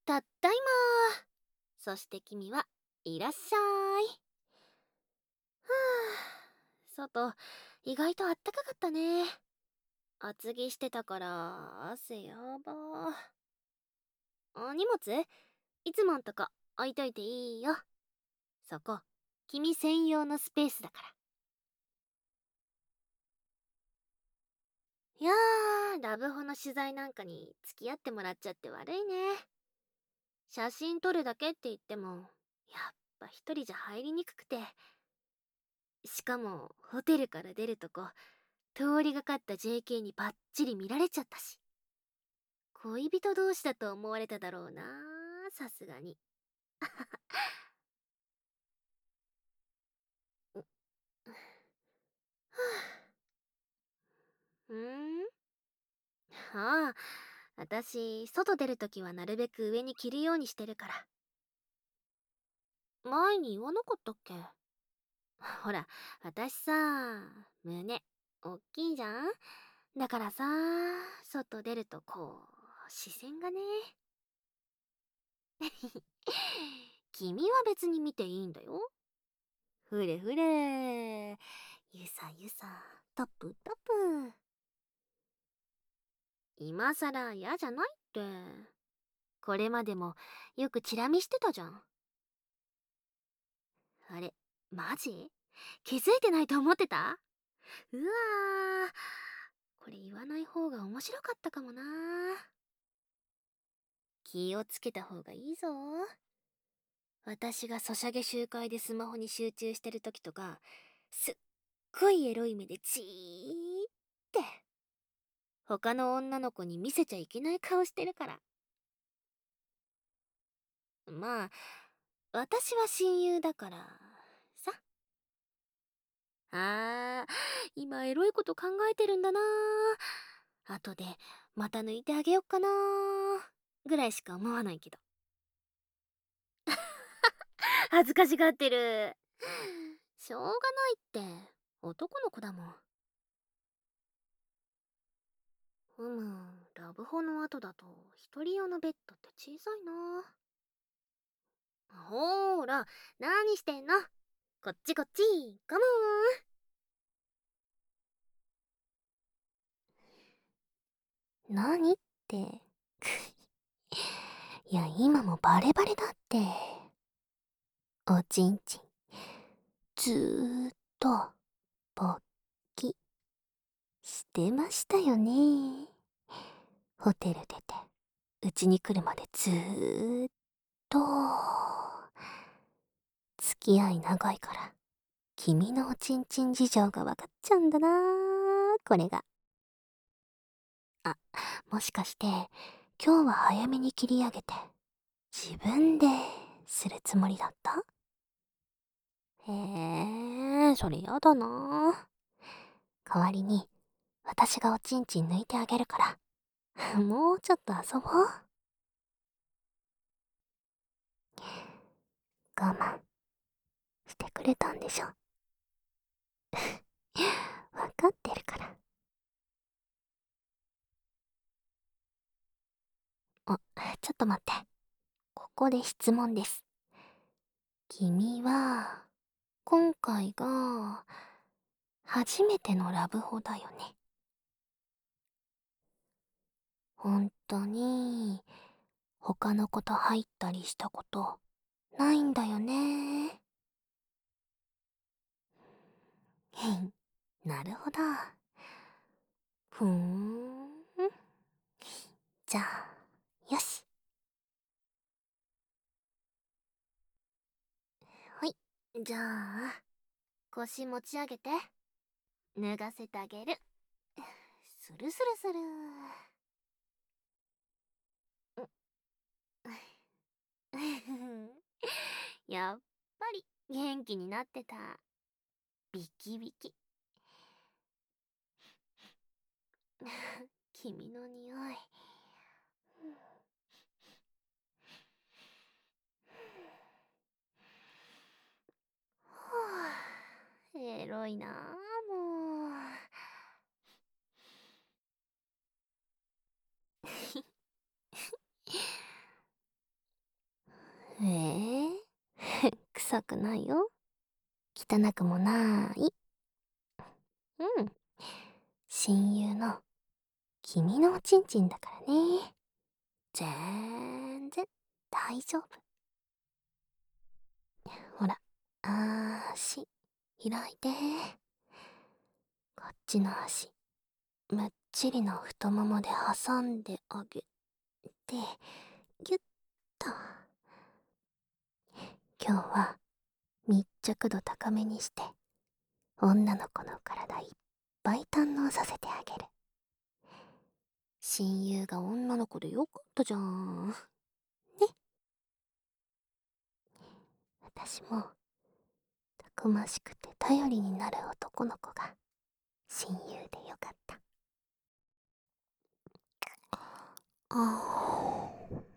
たったいま。そして君はいらっしゃい。はあ、外、意外とあったかかったね。厚着してたから汗やば。荷物いつもんとこ置いといていいよ。そこ、君専用のスペースだから。いやラブホの取材なんかに付き合ってもらっちゃって悪いね。写真撮るだけって言っても、やっぱ一人じゃ入りにくくて。しかも、ホテルから出るとこ、通りがかった JK にバッチリ見られちゃったし。恋人同士だと思われただろうな、さすがに。うーんああ、私、外出るときはなるべく上に着るようにしてるから。前に言わなかったっけ？ほら、私さ、胸、おっきいじゃん。だからさ、外出るとこう、視線がね。君は別に見ていいんだよ。ふれふれ。ゆさゆさ、タプタプ。今さら嫌じゃないって。これまでもよくチラ見してたじゃん。あれ、マジ？気づいてないと思ってた？うわー。これ言わない方が面白かったかもな。気をつけた方がいいぞ。私がソシャゲ集会でスマホに集中してる時とか、すっごいエロい目でチーって他の女の子に見せちゃいけない顔してるから。まあ、私は親友だからさ。今エロいこと考えてるんだな。後でまた抜いてあげよっかなぐらいしか思わないけど。恥ずかしがってる。しょうがないって、男の子だもん。ラブホの後だと一人用のベッドって小さいな。ほーら、何してんの？こっちこっち、カモン。何って。いや、今もバレバレだって。おちんちん、ずーっと、勃起、してましたよね。ホテル出て、うちに来るまでずーっと、付き合い長いから、君のおちんちん事情がわかっちゃうんだなこれが。あ、もしかして、今日は早めに切り上げて、自分でするつもりだった？へえ、それやだな。代わりに、私がおちんちん抜いてあげるから、もうちょっと遊ぼう。我慢してくれたんでしょ？わかってるから。あ、ちょっと待って。ここで質問です。君は、今回が、初めてのラブホだよね。本当に、他の子と入ったりしたこと、ないんだよね。へん、なるほど。ふーん。じゃあ、よし。はい。じゃあ、腰持ち上げて。脱がせてあげる。スルスルスル。やっぱり元気になってた。ビキビキ。君の匂い。はあ、エロいなあ、もう。 臭くないよ。汚くもない。うん。親友の君のおちんちんだからね。全然大丈夫。ほら、足、開いて。こっちの足、むっちりの太ももで挟んであげて、ぎゅっと。今日は密着度高めにして、女の子の体いっぱい堪能させてあげる。親友が女の子でよかったじゃん。ね。私も、たくましくて頼りになる男の子が親友でよかった。あ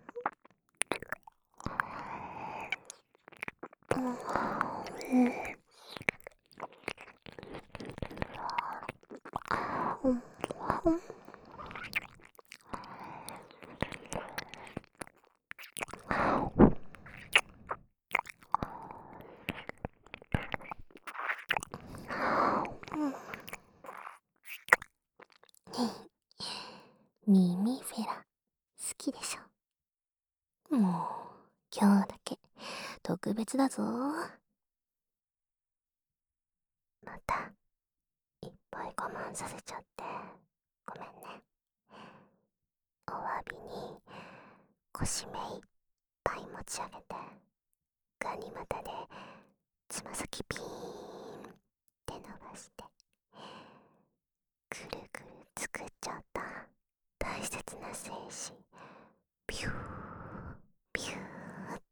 耳フェラ、好きでしょ。もう、今日だけ、特別だぞ。また、いっぱい我慢させちゃって、ごめんね。お詫びに、腰目いっぱい持ち上げて、ガニ股で、つま先ピーンって伸ばして、ぐるぐる作っちゃった大切な精子、ビュー、ビューって、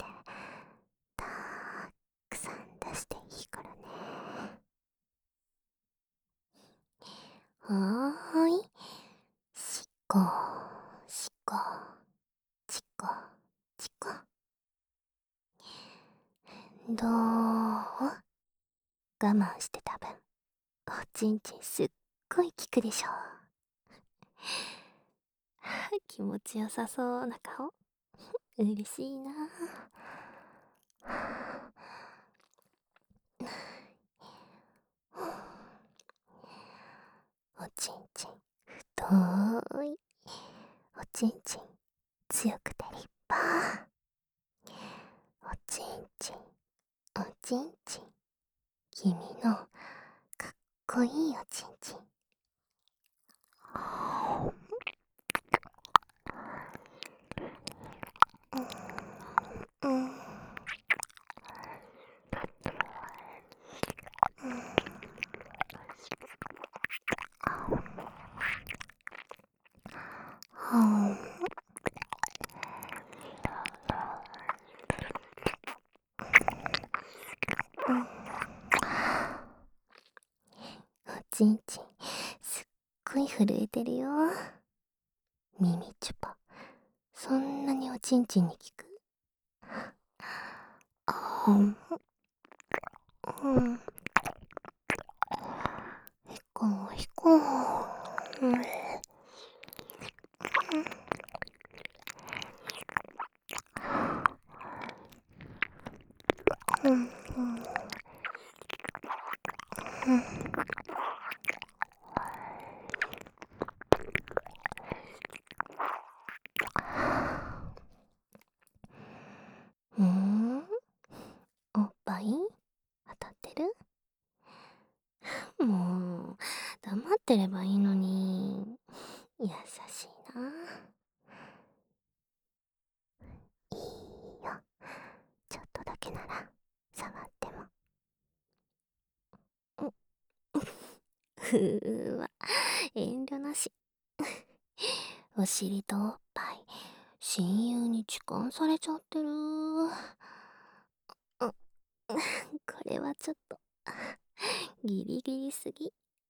たくさん出していいからね。はーい。しっこ、しっこ、ちっこ、ちっこ。どう？我慢してた分、おちんちんすっごい効くでしょ。気持ちよさそうな顔。嬉しいな。おちんちん、太い。おちんちん、強くて立派。おちんちん、おちんちん。君のかっこいいおちんちん。うん。おちんちん、すっごい震えてるよ。耳チュパ、そんなにおちんちんに効く？うん。うん。ひこひこ。うん。うん。うん。うん。おっぱい当たってる？もう、黙ってればいいのに。優しいな。いいよ。ちょっとだけなら、触っても。ふーわ、遠慮なし。お尻とおっぱい、親友に痴漢されちゃってる。これはちょっと、ギリギリすぎ。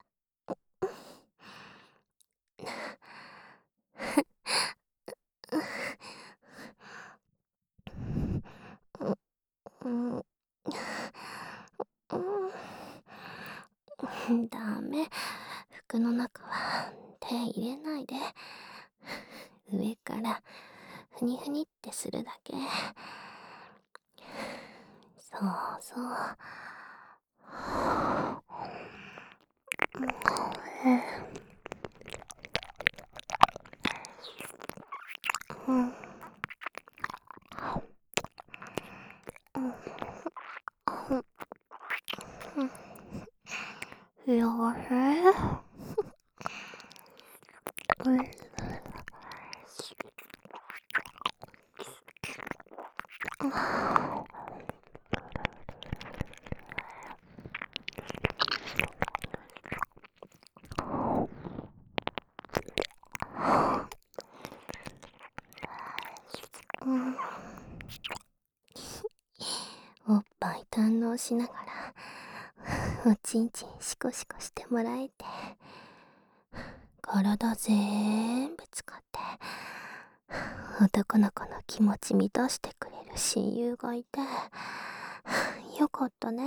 うん、ダメ。服の中は手入れないで。上からふにふにってするだけ。 そうそう。うん。よし。おっぱい堪能しながらおちんちんシコシコしてもらえて、体ぜーんぶ使って男の子の気持ち満たしてくれる親友がいてよかったね。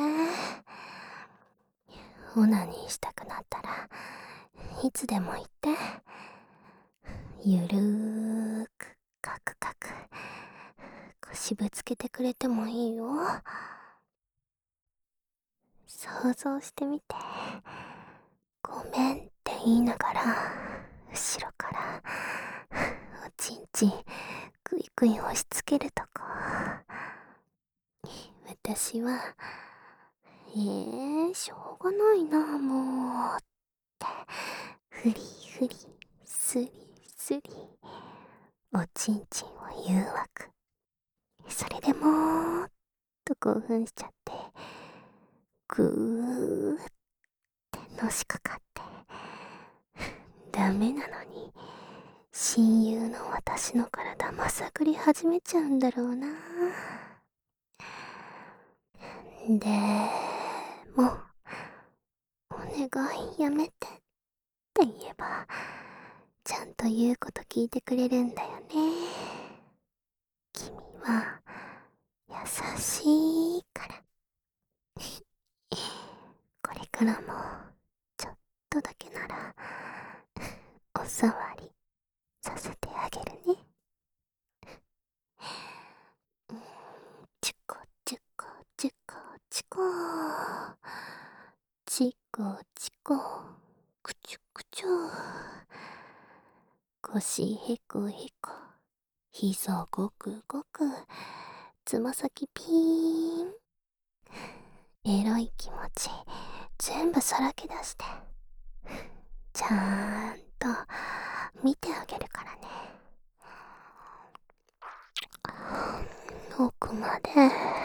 オナニーしたくなったらいつでも言って、ゆるーくカクカク腰ぶつけてくれてもいいよ。想像してみて、ごめんって言いながら後ろからおちんちんグイグイ押し付けるとこ。私はしょうがないなもうってフリフリスリスリおちんちんを誘惑。それでもーっと興奮しちゃってぐーってのしかかって、ダメなのに親友の私の体まさぐり始めちゃうんだろうな。でもお願いやめてって言えばちゃんと言うこと聞いてくれるんだよね。君は優しいから。これからもちょっとだけならおさわりさせてあげるね。チュコチュコチュコチュコチコチコクチュクチュ腰へこへこ膝ごくごくつま先ピーン、エロい気持ち全部さらけ出してちゃんと見てあげるからね。奥まで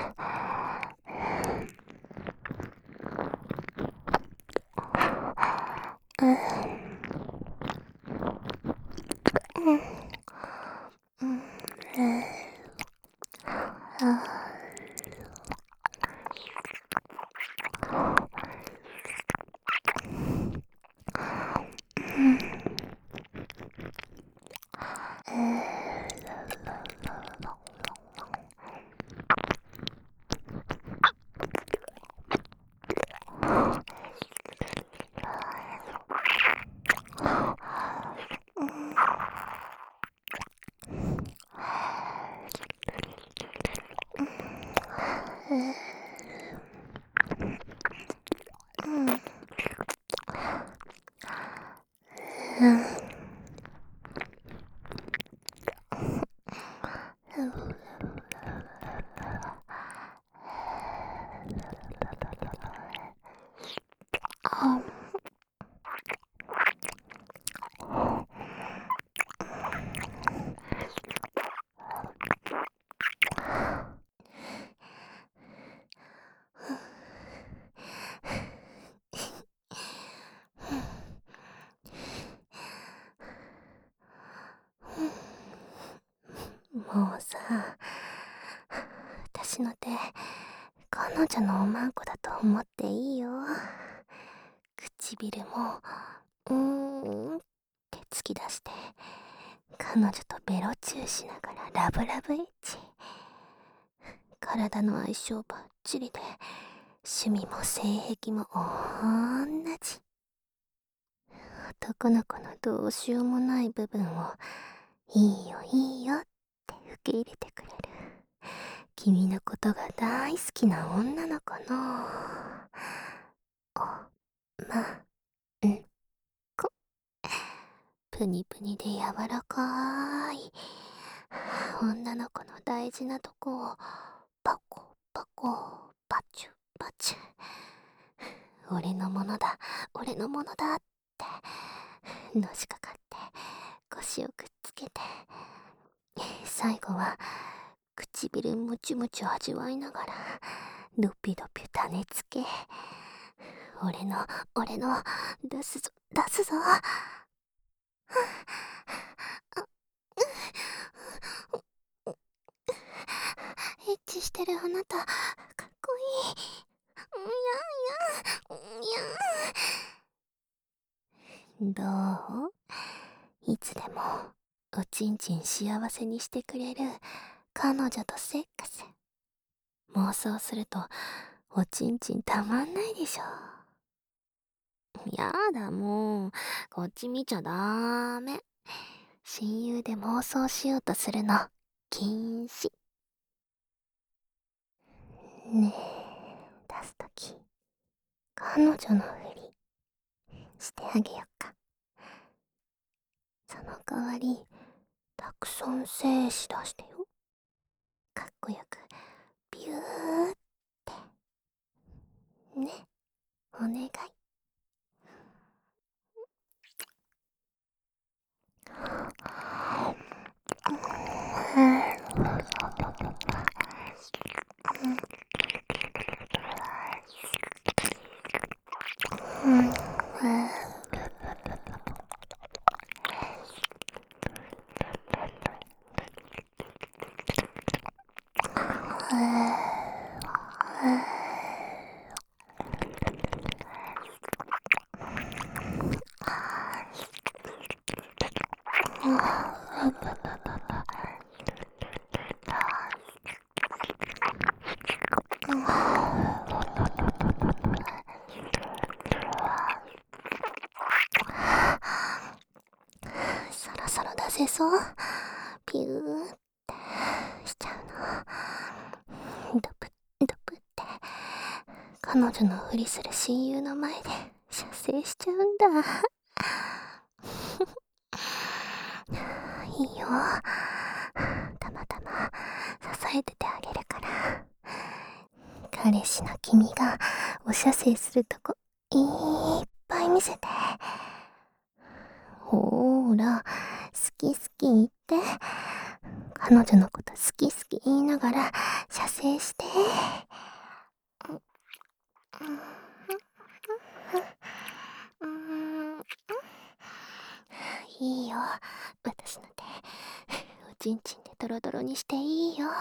もうさ、私の手彼女のおまんこだと思っていいよ。唇もって突き出して彼女とベロチューしながらラブラブエッチ。体の相性バッチリで趣味も性癖もおんなじ。男の子のどうしようもない部分をいいよいいよって受け入れてくれる君のことが大好きな女の子の、うんこ。プニプニで柔らかい女の子の大事なとこをパコパコパチュパチュ、俺のものだ俺のものだってのしかかって腰をくっつけて、最後は唇ムチュムチュ味わいながらドピドピ種つけ、俺の出すぞ出すぞ。エッチしてるあなたかっこいい。どう？いつでもおちんちん幸せにしてくれる彼女とセックス。妄想するとおちんちんたまんないでしょ。やだもう、こっち見ちゃダメ。親友で妄想しようとするの禁止。ねえ、出すとき彼女のふりしてあげよっか。その代わりたくさん精子出してよ。かっこよくビューってね、お願い。そろそろ出せそう。ピューってしちゃうの。ドプドプって彼女のふりする親友の前で射精しちゃうんだ。いいよ、たまたま支えててあげるから。彼氏の君がお射精するとこいっぱい見せて。ほーら、好き好き言って。彼女のこと好き好き言いながら射精して。いいよ、私の手おちんちんでドロドロにしていいよ。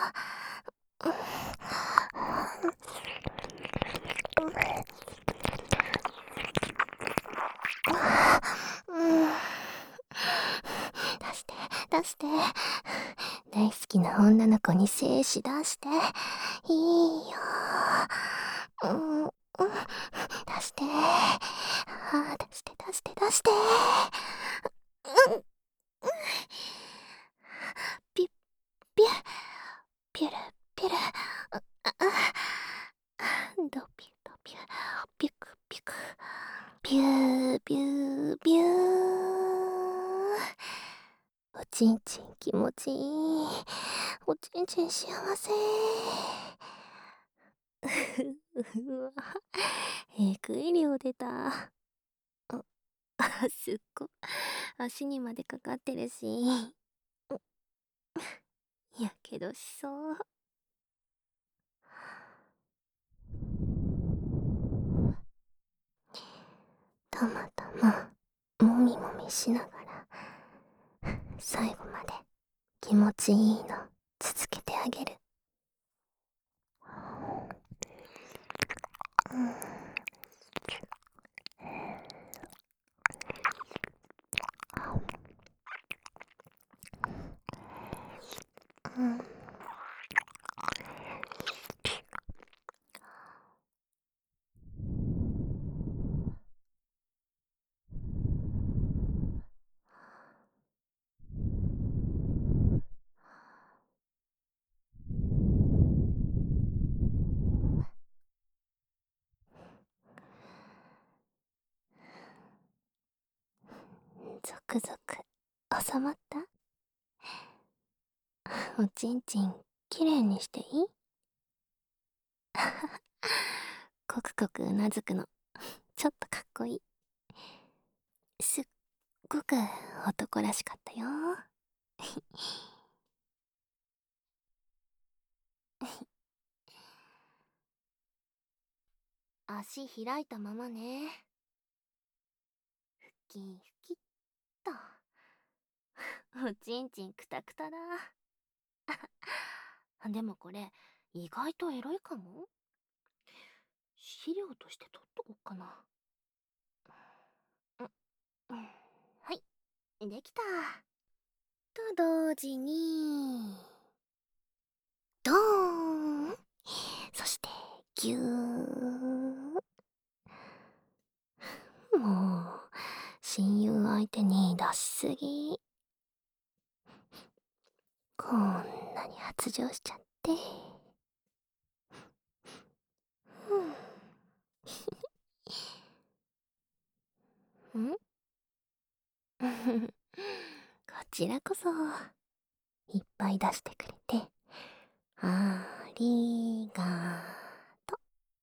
出して出して、大好きな女の子に精子出していいよ。出して、出して出して出して。ピュッピュッピュルピュル、ドピュドピュピュクピュクピューピューピュー。おちんちん気持ちいい。おちんちん幸せ。うわ、えぐい量出た。すっご。足にまでかかってるし。やけどしそう。たまたまもみもみしながら最後まで気持ちいいの続けてあげる。 ゾクゾク収まった？おちんちんきれいにしていい？コクコクうなずくのちょっとかっこいい。すっごく男らしかったよ。足開いたままね。ふきふきっと。おちんちんくたくただ。でもこれ意外とエロいかも。資料として取っとこっかな。うん、はい、できた。と同時にドーン、そしてギュー。もう親友相手に出しすぎ。こんなに発情しちゃって。んこちらこそいっぱい出してくれてありがと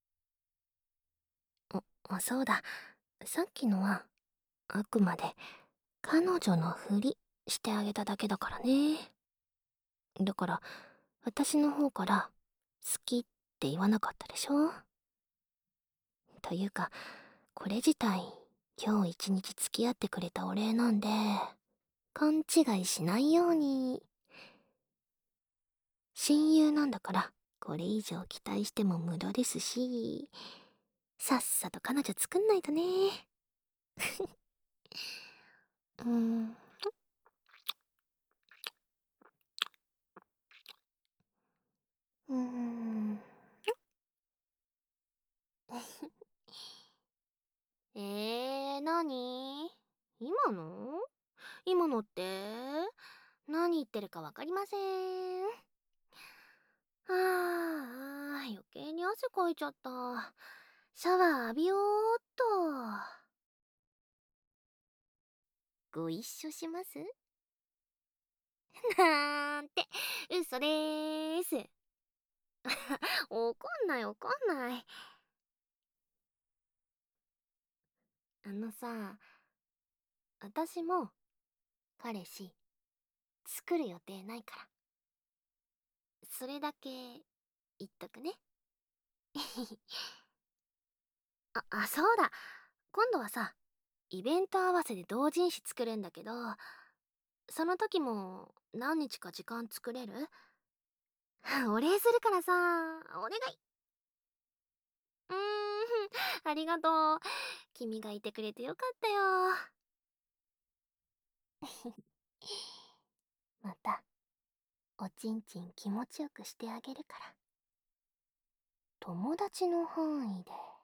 う。そうだ、さっきのはあくまで彼女のふりしてあげただけだからね。だから私の方から好きって言わなかったでしょ。というかこれ自体今日一日付き合ってくれたお礼なんで、勘違いしないように。親友なんだからこれ以上期待しても無駄ですし、さっさと彼女作んないとね。うーん。うーん。なに？今の？今のって？何言ってるかわかりません。余計に汗かいちゃった。シャワー浴びようっと。ご一緒します？なんて、嘘でーす。怒んない怒んない。さ、私も彼氏作る予定ないから。それだけ言っとくね。そうだ。今度はさ、イベント合わせで同人誌作るんだけど、その時も何日か時間作れる？お礼するからさ、お願い。ありがとう。君がいてくれてよかったよ。また、おちんちん気持ちよくしてあげるから。友達の範囲で。